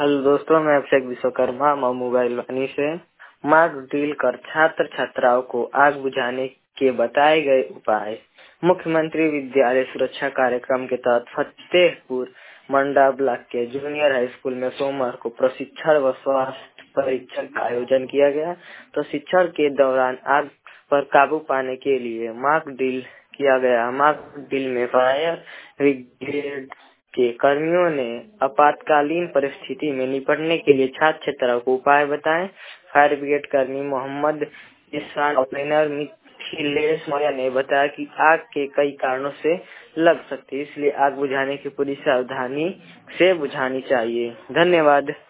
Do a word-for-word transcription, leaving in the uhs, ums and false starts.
Hello दोस्तों, मैं अभिषेक Vishwakarma Mau mobile वानी से मार्क ड्रिल कर छात्र छात्राओं को आग बुझाने के बताए गए उपाय। मुख्यमंत्री विद्यालय सुरक्षा कार्यक्रम के तहत फतेहपुर मंडा ब्लॉक के जूनियर हाई स्कूल में सोमवार को प्रशिक्षण व स्वास्थ्य परीक्षण का आयोजन किया गया। प्रशिक्षण के दौरान आग पर काबू पाने के लिए मार्क ड्रिल किया गया। मार्क ड्रिल में फायर ब्रिगेड के कर्मियों ने आपातकालीन परिस्थिति में निपटने के लिए छात्र छात्राओं को उपाय बताए। फायर ब्रिगेड कर्मी मोहम्मद इरफान ऑपरेटर मिथिलेश मौर्य ने बताया कि आग के कई कारणों से लग सकती है, इसलिए आग बुझाने की पूरी सावधानी से बुझानी चाहिए। धन्यवाद।